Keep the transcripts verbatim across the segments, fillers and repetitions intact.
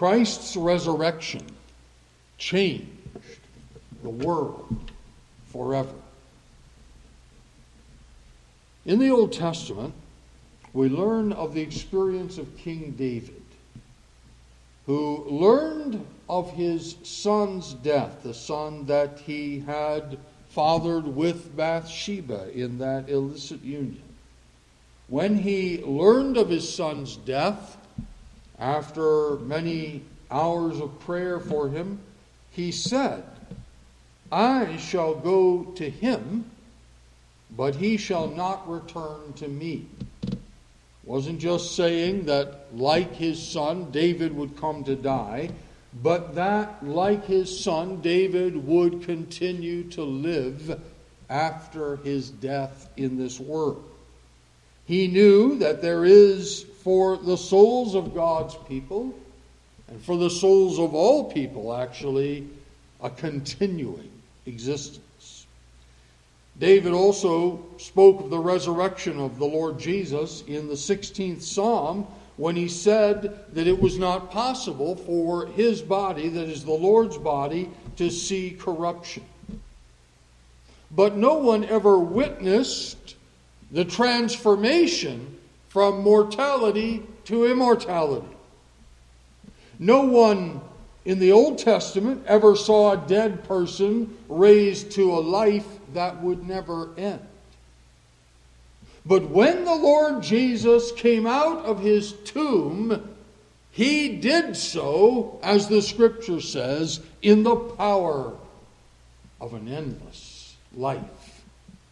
Christ's resurrection changed the world forever. In the Old Testament, we learn of the experience of King David, who learned of his son's death, the son that he had fathered with Bathsheba in that illicit union. When he learned of his son's death, after many hours of prayer for him, he said, I shall go to him, but he shall not return to me. Wasn't just saying that, like his son, David would come to die, but that, like his son, David would continue to live after his death in this world. He knew that there is, for the souls of God's people, and for the souls of all people, actually, a continuing existence. David also spoke of the resurrection of the Lord Jesus in the sixteenth Psalm when he said that it was not possible for his body, that is the Lord's body, to see corruption. But no one ever witnessed the transformation from mortality to immortality. No one in the Old Testament ever saw a dead person raised to a life that would never end. But when the Lord Jesus came out of his tomb, he did so, as the Scripture says, in the power of an endless life.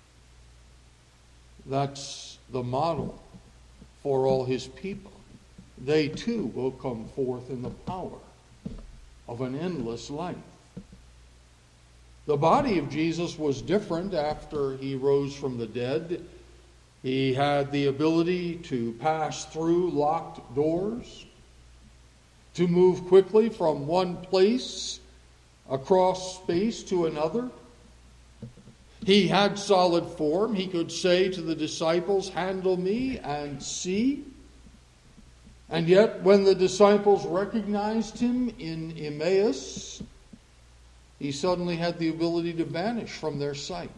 That's the model for all his people. They too will come forth in the power of an endless life. The body of Jesus was different after he rose from the dead. He had the ability to pass through locked doors, to move quickly from one place across space to another. He had solid form. He could say to the disciples, "Handle me and see." And yet, when the disciples recognized him in Emmaus, he suddenly had the ability to vanish from their sight.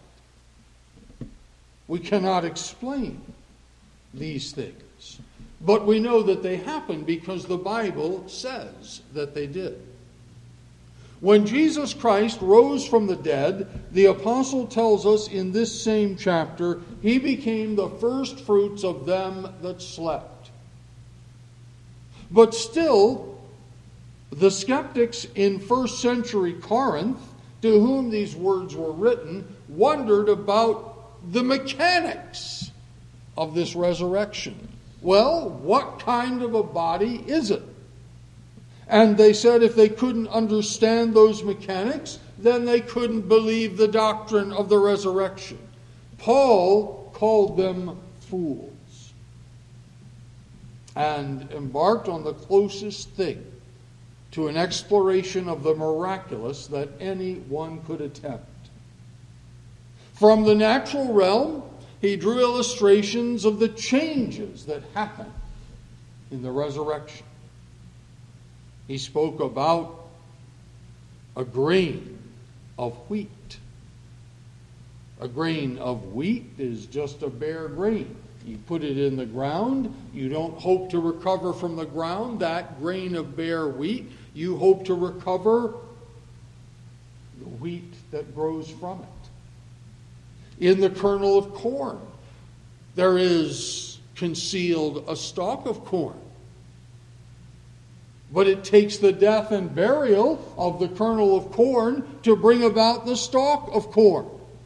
We cannot explain these things, but we know that they happened because the Bible says that they did. When Jesus Christ rose from the dead, the apostle tells us in this same chapter, he became the first fruits of them that slept. But still, the skeptics in first century Corinth, to whom these words were written, wondered about the mechanics of this resurrection. Well, what kind of a body is it? And they said if they couldn't understand those mechanics, then they couldn't believe the doctrine of the resurrection. Paul called them fools and embarked on the closest thing to an exploration of the miraculous that anyone could attempt. From the natural realm, he drew illustrations of the changes that happen in the resurrection. He spoke about a grain of wheat. A grain of wheat is just a bare grain. You put it in the ground. You don't hope to recover from the ground that grain of bare wheat. You hope to recover the wheat that grows from it. In the kernel of corn, there is concealed a stalk of corn. But it takes the death and burial of the kernel of corn to bring about the stalk of corn.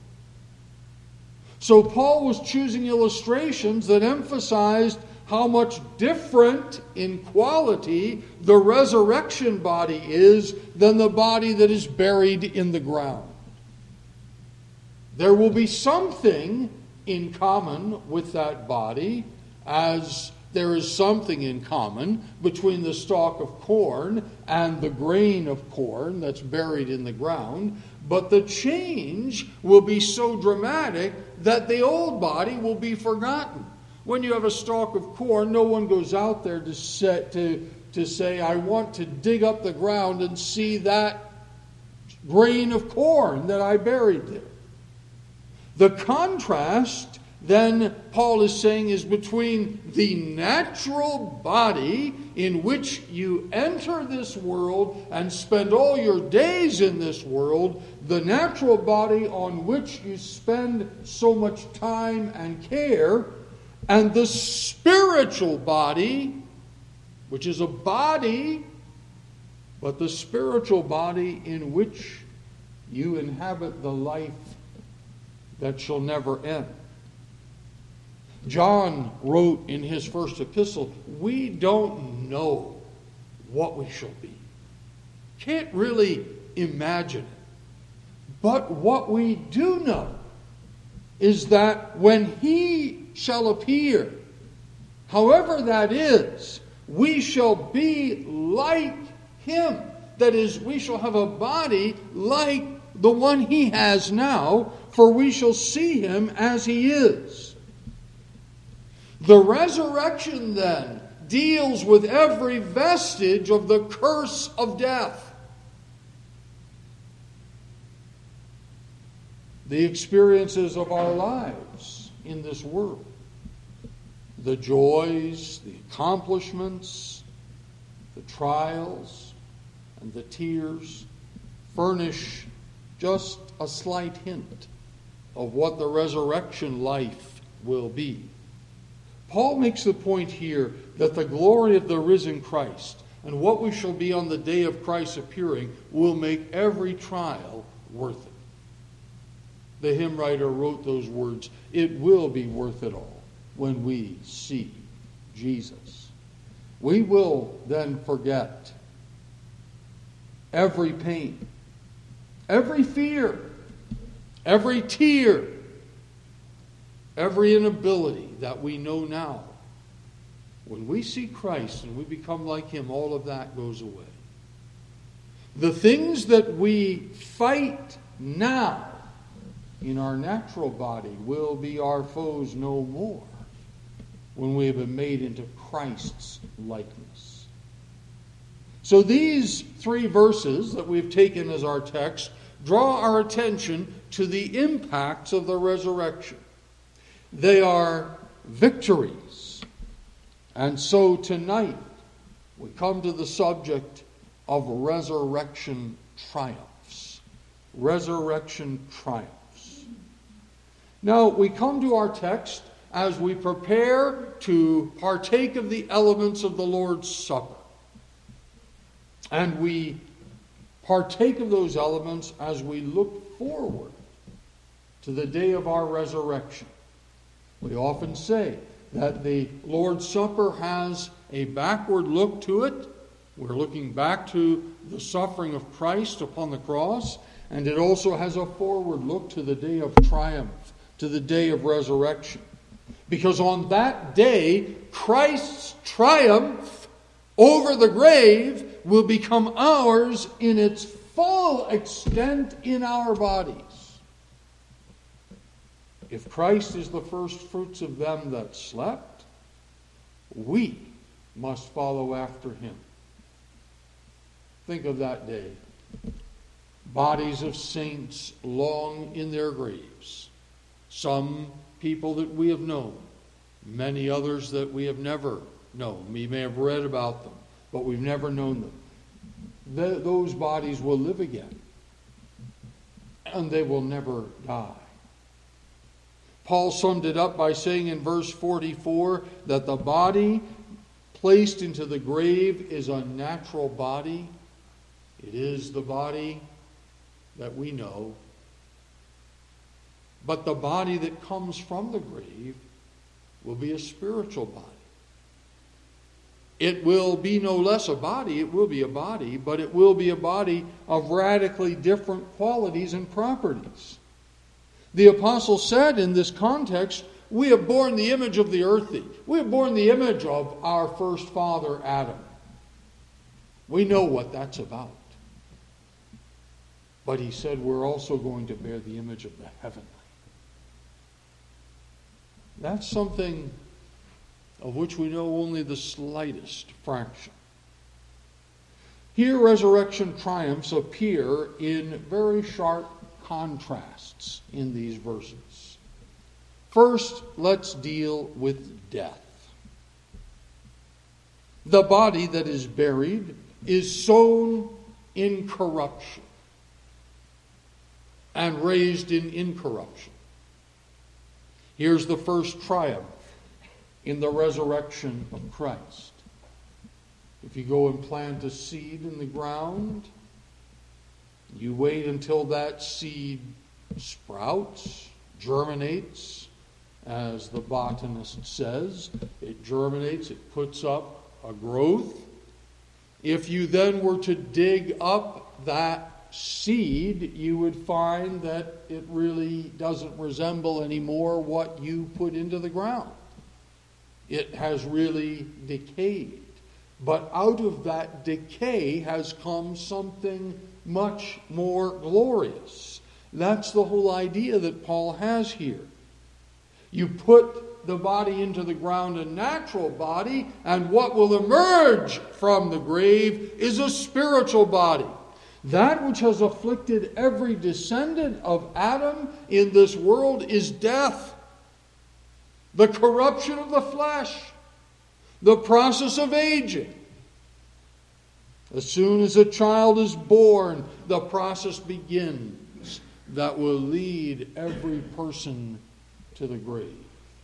So Paul was choosing illustrations that emphasized how much different in quality the resurrection body is than the body that is buried in the ground. There will be something in common with that body, as there is something in common between the stalk of corn and the grain of corn that's buried in the ground, but the change will be so dramatic that the old body will be forgotten. When you have a stalk of corn, no one goes out there to say, to, to say, I want to dig up the ground and see that grain of corn that I buried there. The contrast, then, Paul is saying, is between the natural body in which you enter this world and spend all your days in this world, the natural body on which you spend so much time and care, and the spiritual body, which is a body, but the spiritual body in which you inhabit the life that shall never end. John wrote in his first epistle, we don't know what we shall be. Can't really imagine it. But what we do know is that when he shall appear, however that is, we shall be like him. That is, we shall have a body like the one he has now, for we shall see him as he is. The resurrection, then, deals with every vestige of the curse of death. The experiences of our lives in this world, the joys, the accomplishments, the trials, and the tears furnish just a slight hint of what the resurrection life will be. Paul makes the point here that the glory of the risen Christ and what we shall be on the day of Christ's appearing will make every trial worth it. The hymn writer wrote those words, it will be worth it all when we see Jesus. We will then forget every pain, every fear, every tear, every inability that we know now. When we see Christ and we become like him, all of that goes away. The things that we fight now in our natural body will be our foes no more when we have been made into Christ's likeness. So these three verses that we've taken as our text draw our attention to the impacts of the resurrection. They are victories. And so tonight we come to the subject of resurrection triumphs. Resurrection triumphs. Now we come to our text as we prepare to partake of the elements of the Lord's Supper. And we partake of those elements as we look forward to the day of our resurrection. We often say that the Lord's Supper has a backward look to it. We're looking back to the suffering of Christ upon the cross, and it also has a forward look to the day of triumph, to the day of resurrection. Because on that day, Christ's triumph over the grave will become ours in its full extent in our bodies. If Christ is the first fruits of them that slept, we must follow after him. Think of that day. Bodies of saints long in their graves. Some people that we have known, many others that we have never known. We may have read about them, but we've never known them. The, those bodies will live again, and they will never die. Paul summed it up by saying in verse forty-four that the body placed into the grave is a natural body. It is the body that we know. But the body that comes from the grave will be a spiritual body. It will be no less a body, it will be a body, but it will be a body of radically different qualities and properties. The apostle said in this context, we have borne the image of the earthy. We have borne the image of our first father, Adam. We know what that's about. But he said we're also going to bear the image of the heavenly. That's something of which we know only the slightest fraction. Here, resurrection triumphs appear in very sharp contrasts in these verses. First, let's deal with death. The body that is buried is sown in corruption and raised in incorruption. Here's the first triumph in the resurrection of Christ. If you go and plant a seed in the ground, you wait until that seed sprouts, germinates, as the botanist says. It germinates, it puts up a growth. If you then were to dig up that seed, you would find that it really doesn't resemble anymore what you put into the ground. It has really decayed. But out of that decay has come something much more glorious. That's the whole idea that Paul has here. You put the body into the ground, a natural body, and what will emerge from the grave is a spiritual body. That which has afflicted every descendant of Adam in this world is death. The corruption of the flesh. The process of aging. As soon as a child is born, the process begins that will lead every person to the grave.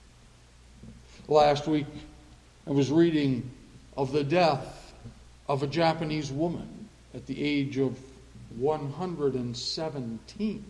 Last week, I was reading of the death of a Japanese woman at the age of one hundred seventeen.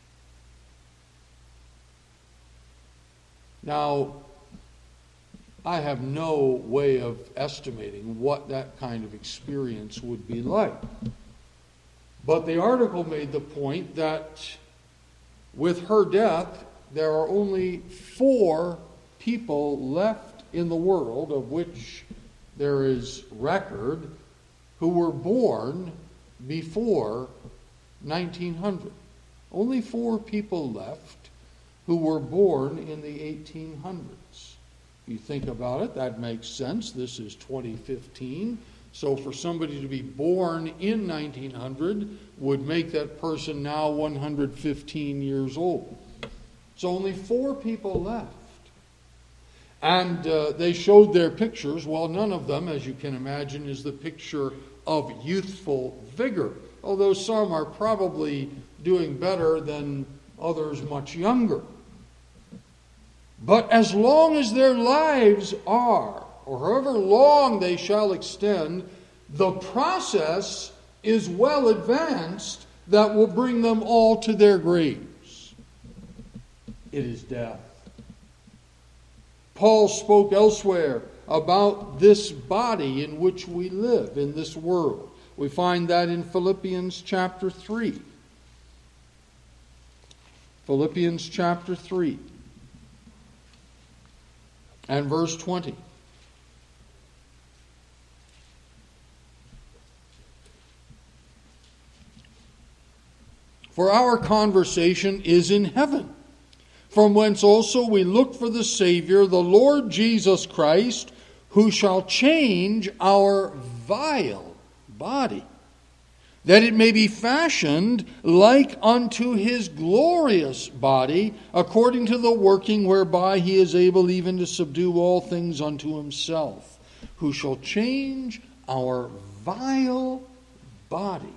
Now, I have no way of estimating what that kind of experience would be like. But the article made the point that with her death, there are only four people left in the world, of which there is record, who were born before nineteen hundred. Only four people left who were born in the eighteen hundreds. If you think about it, that makes sense. This is twenty fifteen. So for somebody to be born in nineteen hundred would make that person now one hundred fifteen years old. So only four people left. And uh, they showed their pictures. Well, none of them, as you can imagine, is the picture of youthful vigor. Although some are probably doing better than others much younger. But as long as their lives are, or however long they shall extend, the process is well advanced that will bring them all to their graves. It is death. Paul spoke elsewhere about this body in which we live in this world. We find that in Philippians chapter three. Philippians chapter three and verse twenty. For our conversation is in heaven, from whence also we look for the Savior, the Lord Jesus Christ, who shall change our vile body, that it may be fashioned like unto his glorious body, according to the working whereby he is able even to subdue all things unto himself, who shall change our vile body.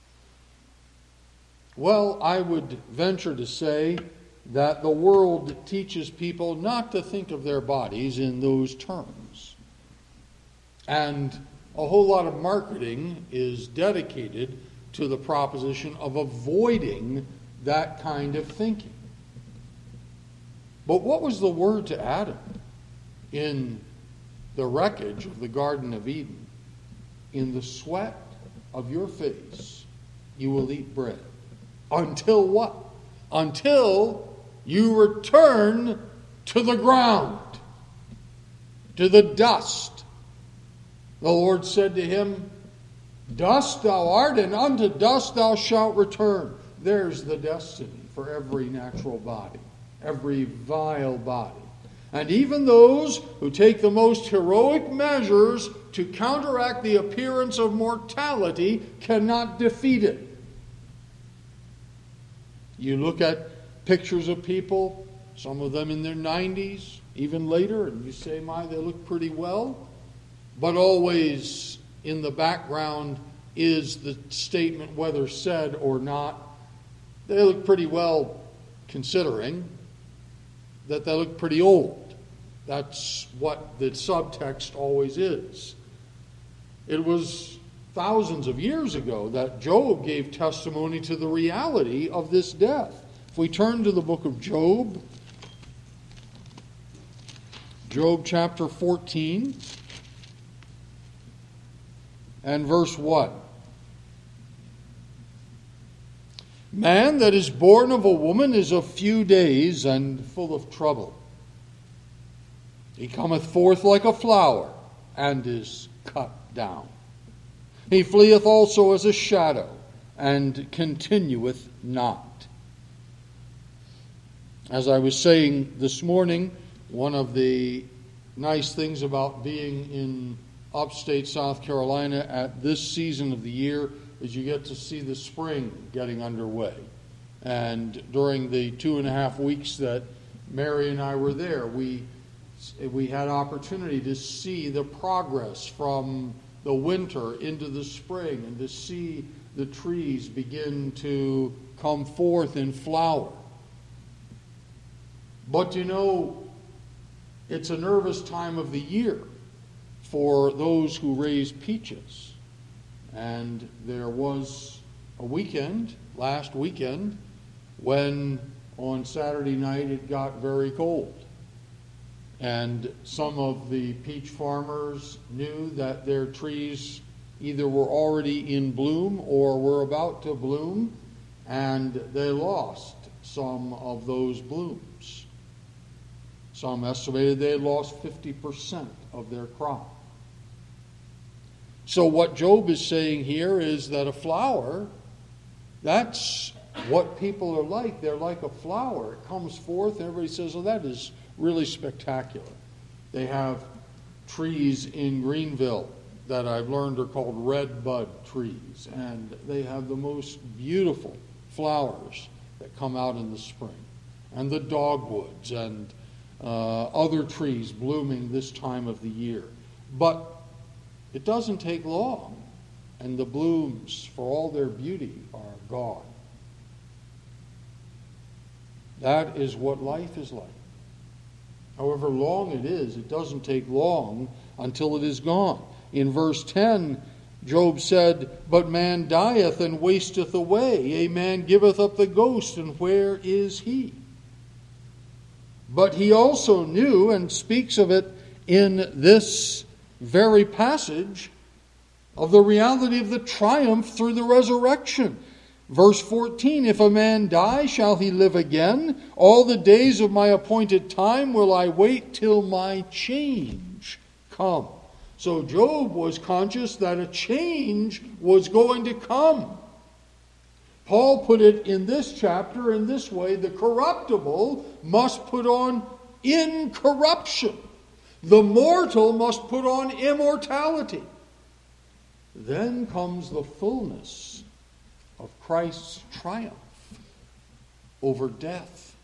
Well, I would venture to say that the world teaches people not to think of their bodies in those terms. And a whole lot of marketing is dedicated to the proposition of avoiding that kind of thinking. But what was the word to Adam in the wreckage of the Garden of Eden? In the sweat of your face you will eat bread. Until what? Until you return to the ground, to the dust. The Lord said to him, dust thou art, and unto dust thou shalt return. There's the destiny for every natural body, every vile body. And even those who take the most heroic measures to counteract the appearance of mortality cannot defeat it. You look at pictures of people, some of them in their nineties, even later, and you say, my, they look pretty well. But always in the background is the statement, whether said or not, they look pretty well, considering that they look pretty old. That's what the subtext always is. It was thousands of years ago that Job gave testimony to the reality of this death. If we turn to the book of Job, Job chapter fourteen, and verse one. Man that is born of a woman is of few days and full of trouble. He cometh forth like a flower and is cut down. He fleeth also as a shadow and continueth not. As I was saying this morning, one of the nice things about being in upstate South Carolina at this season of the year is you get to see the spring getting underway. And during the two and a half weeks that Mary and I were there, we we had opportunity to see the progress from the winter into the spring and to see the trees begin to come forth in flower. But you know, it's a nervous time of the year for those who raise peaches. And there was a weekend, last weekend, when on Saturday night it got very cold. And some of the peach farmers knew that their trees either were already in bloom or were about to bloom, and they lost some of those blooms. Some estimated they had lost fifty percent of their crop. So what Job is saying here is that a flower, that's what people are like. They're like a flower. It comes forth and everybody says, oh, that is really spectacular. They have trees in Greenville that I've learned are called red bud trees. And they have the most beautiful flowers that come out in the spring. And the dogwoods and uh, other trees blooming this time of the year. But it doesn't take long, and the blooms, for all their beauty, are gone. That is what life is like. However long it is, it doesn't take long until it is gone. In verse ten, Job said, but man dieth and wasteth away. A man giveth up the ghost, and where is he? But he also knew, and speaks of it in this very passage, of the reality of the triumph through the resurrection. Verse fourteen, if a man die, shall he live again? All the days of my appointed time will I wait till my change come. So Job was conscious that a change was going to come. Paul put it in this chapter in this way: the corruptible must put on incorruption. The mortal must put on immortality. Then comes the fullness of Christ's triumph over death.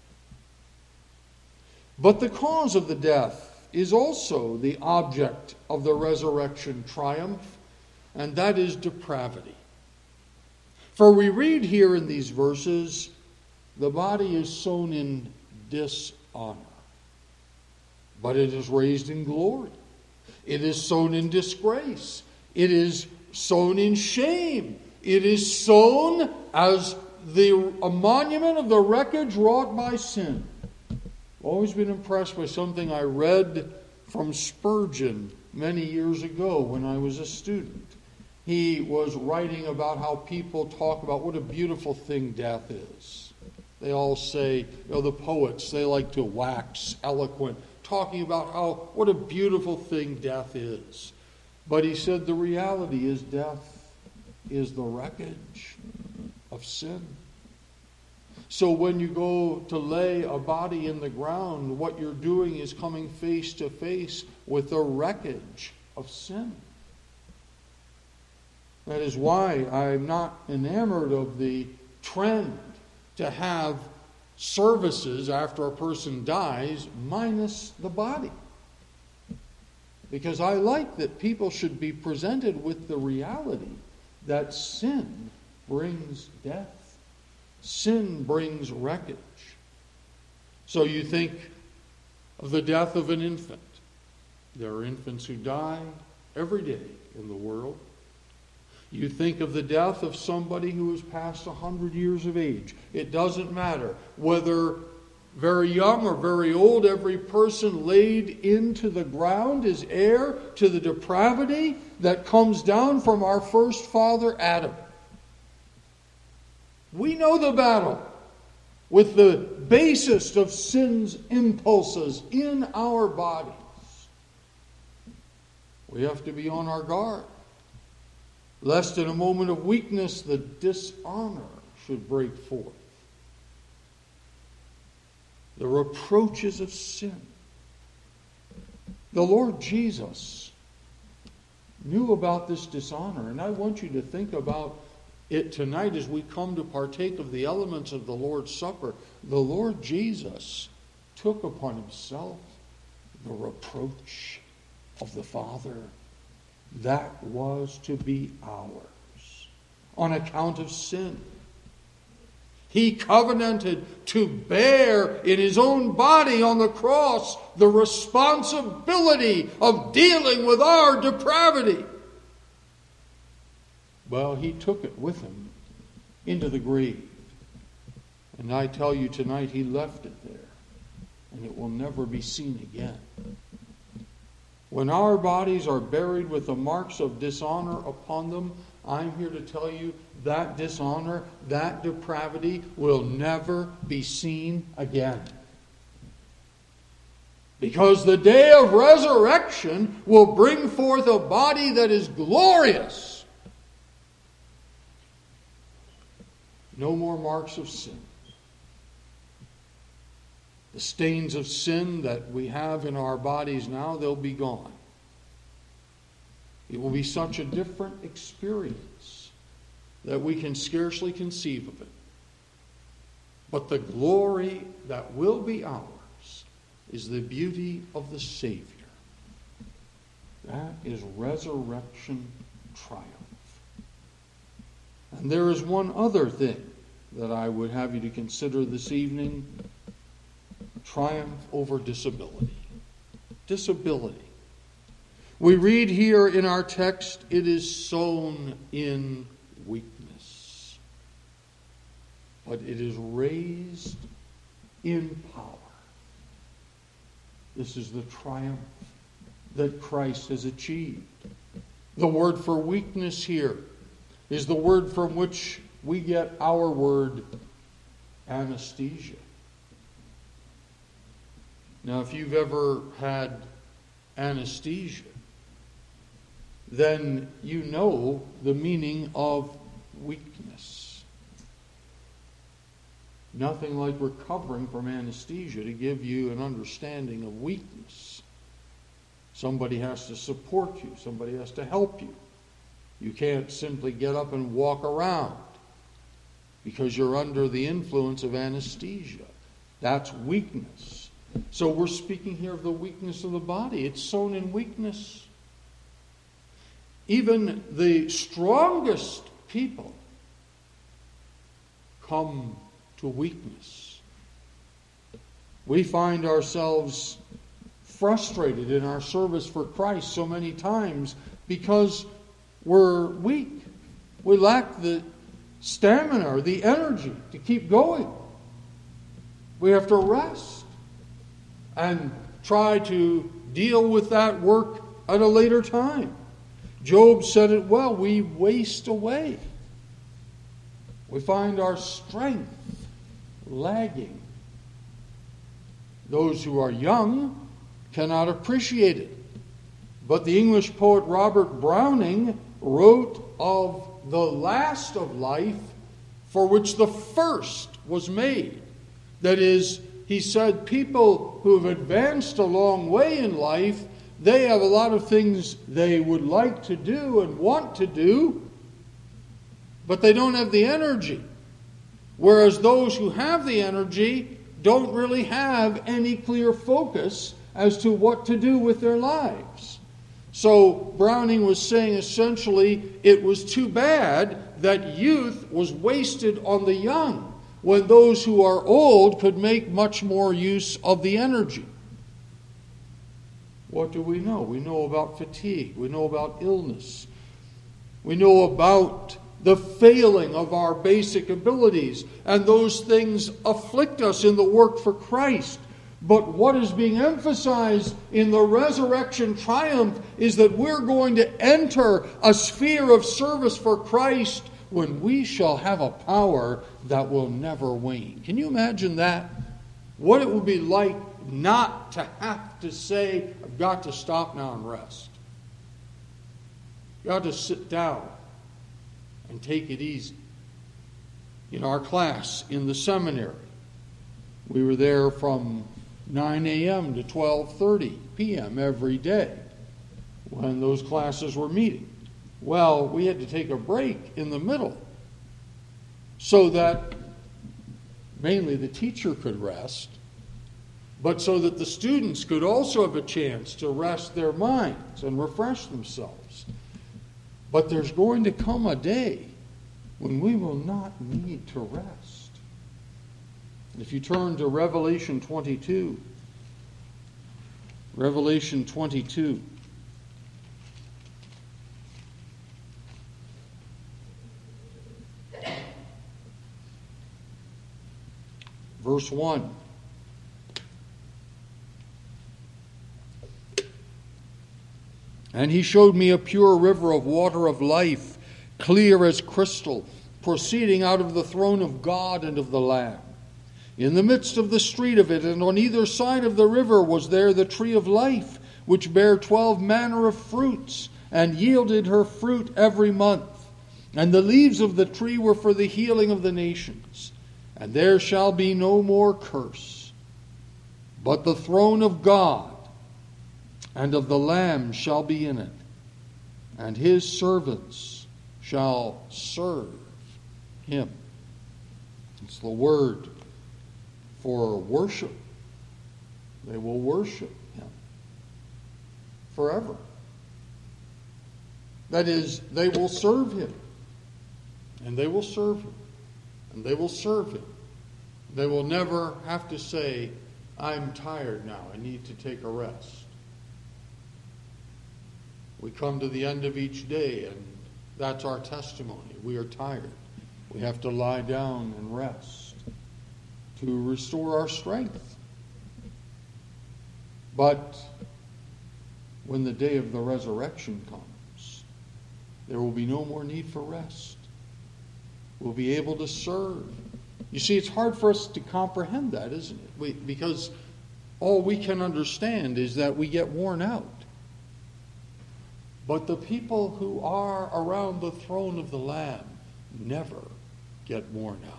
But the cause of the death is also the object of the resurrection triumph, and that is depravity. For we read here in these verses, the body is sown in dishonor, but it is raised in glory. It is sown in disgrace. It is sown in shame. It is sown as the a monument of the wreckage wrought by sin. I've always been impressed by something I read from Spurgeon many years ago when I was a student. He was writing about how people talk about what a beautiful thing death is. They all say, you know, the poets, they like to wax eloquent, talking about how what a beautiful thing death is. But he said the reality is death is the wreckage of sin. So when you go to lay a body in the ground, what you're doing is coming face to face with the wreckage of sin. That is why I'm not enamored of the trend to have services after a person dies minus the body. Because I like that people should be presented with the reality that sin brings death. Sin brings wreckage. So you think of the death of an infant. There are infants who die every day in the world. You think of the death of somebody who has passed one hundred years of age. It doesn't matter whether very young or very old, every person laid into the ground is heir to the depravity that comes down from our first father, Adam. We know the battle with the basest of sin's impulses in our bodies. We have to be on our guard, lest in a moment of weakness the dishonor should break forth. The reproaches of sin. The Lord Jesus knew about this dishonor, and I want you to think about it tonight as we come to partake of the elements of the Lord's Supper. The Lord Jesus took upon himself the reproach of the Father that was to be ours on account of sin. He covenanted to bear in his own body on the cross the responsibility of dealing with our depravity. Well, he took it with him into the grave. And I tell you tonight, he left it there. And it will never be seen again. When our bodies are buried with the marks of dishonor upon them, I'm here to tell you that dishonor, that depravity will never be seen again. Because the day of resurrection will bring forth a body that is glorious. No more marks of sin. The stains of sin that we have in our bodies now, they'll be gone. It will be such a different experience that we can scarcely conceive of it. But the glory that will be ours is the beauty of the Savior. That is resurrection triumph. And there is one other thing that I would have you to consider this evening. Triumph over disability. Disability. We read here in our text, it is sown in weakness, but it is raised in power. This is the triumph that Christ has achieved. The word for weakness here is the word from which we get our word anesthesia. Now, if you've ever had anesthesia, then you know the meaning of weakness. Nothing like recovering from anesthesia to give you an understanding of weakness. Somebody has to support you. Somebody has to help you. You can't simply get up and walk around because you're under the influence of anesthesia. That's weakness. So we're speaking here of the weakness of the body. It's sown in weakness. Even the strongest people come to weakness. We find ourselves frustrated in our service for Christ so many times because we're weak. We lack the stamina or the energy to keep going. We have to rest and try to deal with that work at a later time. Job said it well, we waste away. We find our strength lagging. Those who are young cannot appreciate it. But the English poet Robert Browning wrote of the last of life for which the first was made. That is, he said, people who have advanced a long way in life, they have a lot of things they would like to do and want to do, but they don't have the energy. Whereas those who have the energy don't really have any clear focus as to what to do with their lives. So Browning was saying essentially it was too bad that youth was wasted on the young, when those who are old could make much more use of the energy. What do we know? We know about fatigue. We know about illness. We know about the failing of our basic abilities, and those things afflict us in the work for Christ. But what is being emphasized in the resurrection triumph is that we're going to enter a sphere of service for Christ when we shall have a power that will never wane. Can you imagine that? What it would be like not to have to say, I've got to stop now and rest. You've got to sit down and take it easy. In our class in the seminary, we were there from nine a.m. to twelve thirty p.m. every day when those classes were meeting. Well, we had to take a break in the middle so that mainly the teacher could rest, but so that the students could also have a chance to rest their minds and refresh themselves. But there's going to come a day when we will not need to rest. If you turn to Revelation twenty-two, Revelation twenty-two. Verse one. And he showed me a pure river of water of life, clear as crystal, proceeding out of the throne of God and of the Lamb. In the midst of the street of it, and on either side of the river, was there the tree of life, which bare twelve manner of fruits, and yielded her fruit every month. And the leaves of the tree were for the healing of the nations. And there shall be no more curse, but the throne of God and of the Lamb shall be in it, and his servants shall serve him. It's the word for worship. They will worship him forever. That is, they will serve him, and they will serve him, and they will serve him. They will never have to say, I'm tired now, I need to take a rest. We come to the end of each day, and that's our testimony. We are tired. We have to lie down and rest to restore our strength. But when the day of the resurrection comes, there will be no more need for rest. We'll be able to serve. You see, it's hard for us to comprehend that, isn't it? We, because all we can understand is that we get worn out. But the people who are around the throne of the Lamb never get worn out.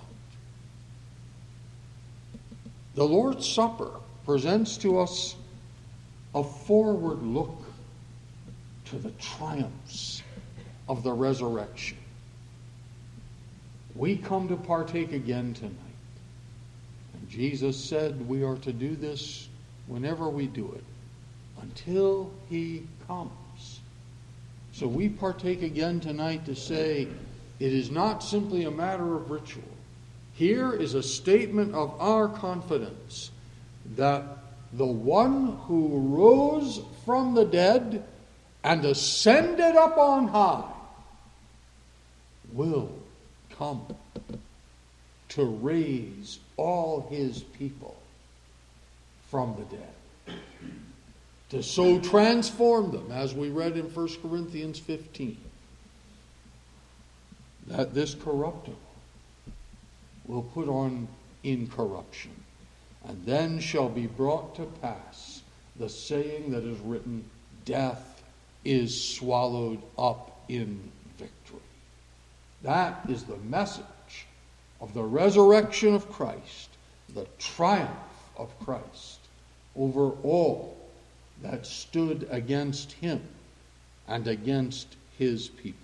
The Lord's Supper presents to us a forward look to the triumphs of the resurrection. We come to partake again tonight. And Jesus said we are to do this whenever we do it, until he comes. So we partake again tonight to say it is not simply a matter of ritual. Here is a statement of our confidence that the one who rose from the dead and ascended up on high will come to raise all his people from the dead, to so transform them, as we read in First Corinthians fifteen, that this corruptible will put on incorruption, and then shall be brought to pass the saying that is written, death is swallowed up in victory. That is the message of the resurrection of Christ, the triumph of Christ over all that stood against him and against his people.